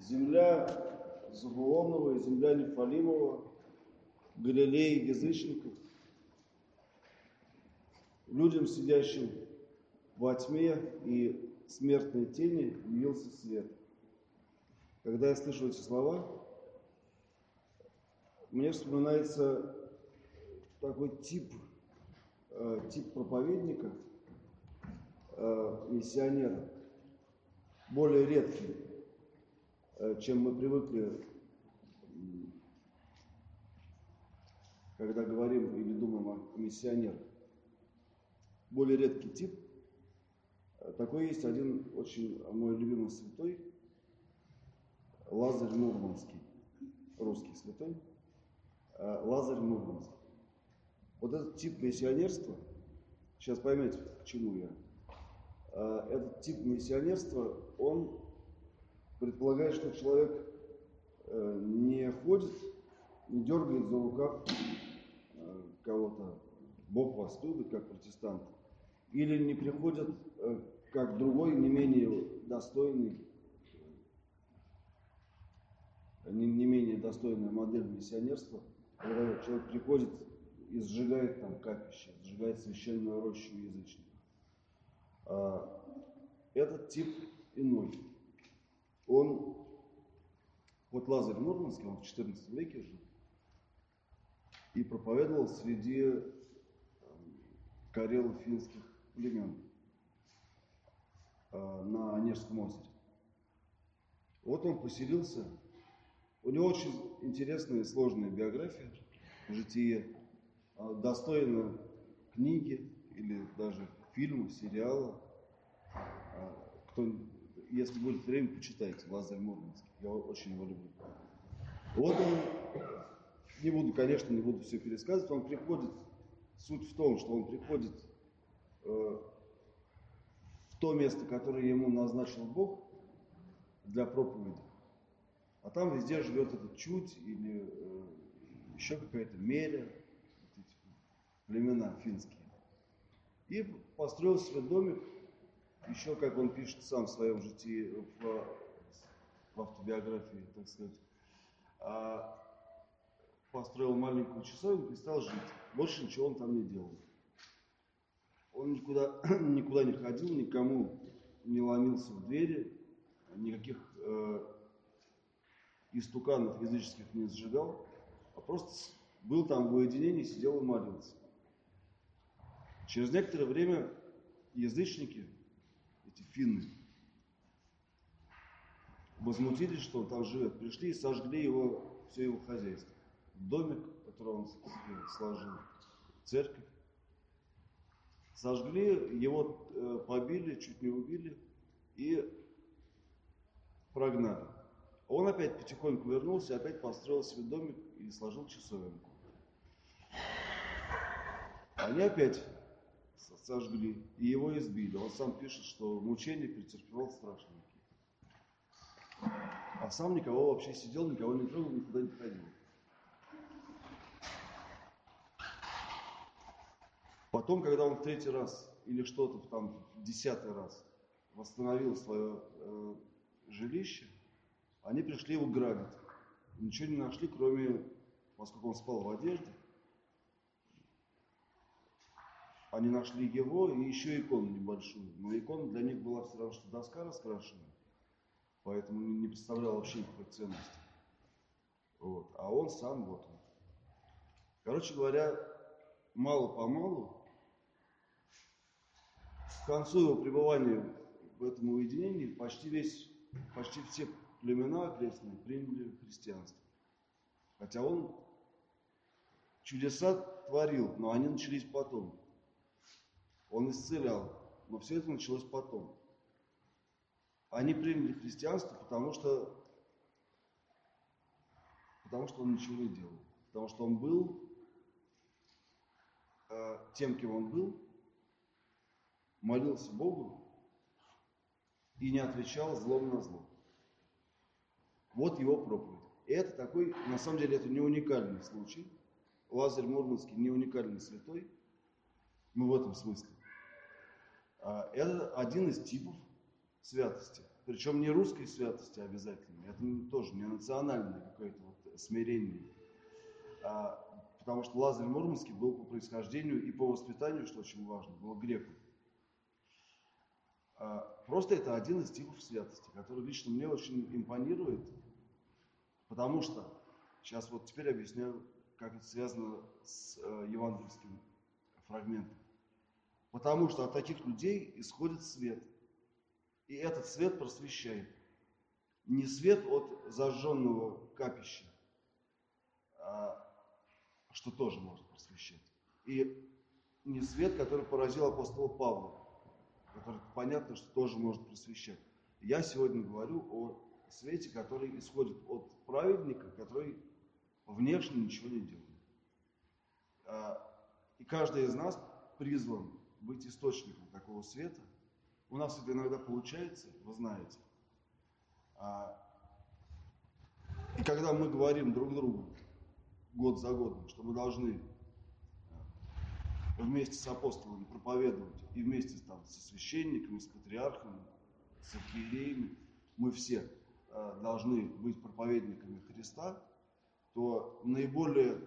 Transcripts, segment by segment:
Земля Завуомова и земля Нефалимова, Галилеи язычников. Людям, сидящим во тьме и смертной тени, явился свет. Когда я слышу эти слова, мне вспоминается такой тип проповедника, миссионера, более редкий, чем мы привыкли, когда говорим или думаем о миссионерах. Более редкий тип. Такой есть один очень мой любимый святой, Лазарь Мурманский, русский святой, Лазарь Мурманский. Вот этот тип миссионерства, сейчас поймете, к чему я. Этот тип миссионерства, он предполагает, что человек не ходит, не дергает за рукав кого-то, Бог вас любит, как протестант, или не приходит, как другой, не менее достойный, не менее достойная модель миссионерства, когда человек приходит и сжигает там капище, сжигает священную рощу язычников. Этот тип иной. Вот Лазарь Мурманский, он в XIV веке жил и проповедовал среди карело-финских племен на Онежском озере. Вот он поселился. У него очень интересная и сложная биография, житие, достойно книги или даже фильма, сериала. Если будет время, почитайте Лазарь Мурманский. Я очень его люблю. Вот он, не буду все пересказывать, он приходит, суть в том, что он приходит в то место, которое ему назначил Бог для проповеди. А там везде живет этот чуть или еще какая-то меря, племена финские. И построил себе домик, еще, как он пишет сам в своем житии, в автобиографии, так сказать, построил маленькую часовню и стал жить. Больше ничего он там не делал. Он никуда не ходил, никому не ломился в двери, никаких истуканов языческих не сжигал, а просто был там в уединении, сидел и молился. Через некоторое время язычники, эти финны, возмутились, что он там живет, пришли и сожгли все его хозяйство. Домик, который он сложил, церковь. Сожгли, его побили, чуть не убили и прогнали. Он опять потихоньку вернулся, опять построил себе домик и сложил часовенку. Они опять сожгли и его избили. Он сам пишет, что мучения претерпевал страшные. А сам никого вообще сидел, никого не трогал, никуда не ходил. Потом, когда он в 3-й раз или что-то там в 10-й раз восстановил свое жилище, они пришли его грабить. Ничего не нашли, кроме, поскольку он спал в одежде, они нашли его и еще икону небольшую. Но икона для них была все равно, что доска раскрашенная, поэтому не представлял вообще никакой ценности. Вот. А он сам, вот он. Короче говоря, мало-помалу, к концу его пребывания в этом уединении почти все племена окрестные приняли христианство. Хотя он чудеса творил, но они начались потом. Он исцелял, но все это началось потом. Они приняли христианство, потому что он ничего не делал. Потому что он был тем, кем он был, молился Богу и не отвечал злом на зло. Вот его проповедь. И это такой, на самом деле, это не уникальный случай. Лазарь Мурманский не уникальный святой, в этом смысле. Это один из типов святости. Причем не русской святости обязательно, это тоже не национальное какое-то вот смирение. Потому что Лазарь Мурманский был по происхождению и по воспитанию, что очень важно, был греком. Просто это один из типов святости, который лично мне очень импонирует, потому что, сейчас вот теперь объясняю, как это связано с евангельским фрагментом. Потому что от таких людей исходит свет, и этот свет просвещает. Не свет от зажженного капища, что тоже может просвещать. И не свет, который поразил апостола Павла, который понятно, что тоже может просвещать. Я сегодня говорю о свете, который исходит от праведника, который внешне ничего не делает. И каждый из нас призван быть источником такого света. У нас это иногда получается, вы знаете. И когда мы говорим друг другу год за годом, что мы должны вместе с апостолами проповедовать и вместе там, со священниками, с патриархами, с архиереями, мы все должны быть проповедниками Христа, то наиболее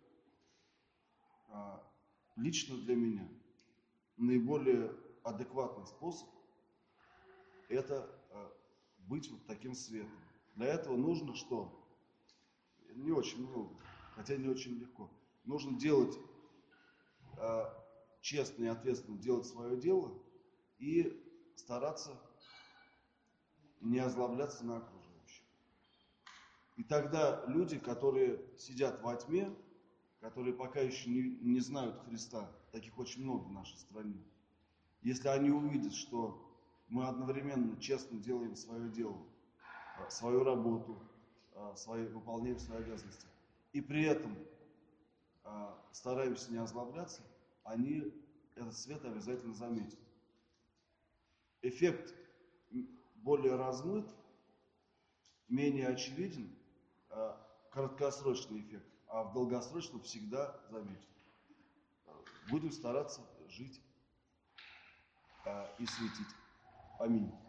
лично для меня, наиболее адекватный способ – это быть вот таким светом. Для этого нужно что? Не очень много, хотя не очень легко. Нужно делать честно и ответственно делать свое дело и стараться не озлобляться на окружающих. И тогда люди, которые сидят во тьме, которые пока еще не знают Христа, таких очень много в нашей стране, если они увидят, что мы одновременно честно делаем свое дело, свою работу, выполняем свои обязанности, и при этом стараемся не озлобляться, они этот свет обязательно заметят. Эффект более размыт, менее очевиден, краткосрочный эффект, а в долгосрочном всегда заметен. Будем стараться жить и светить. Аминь.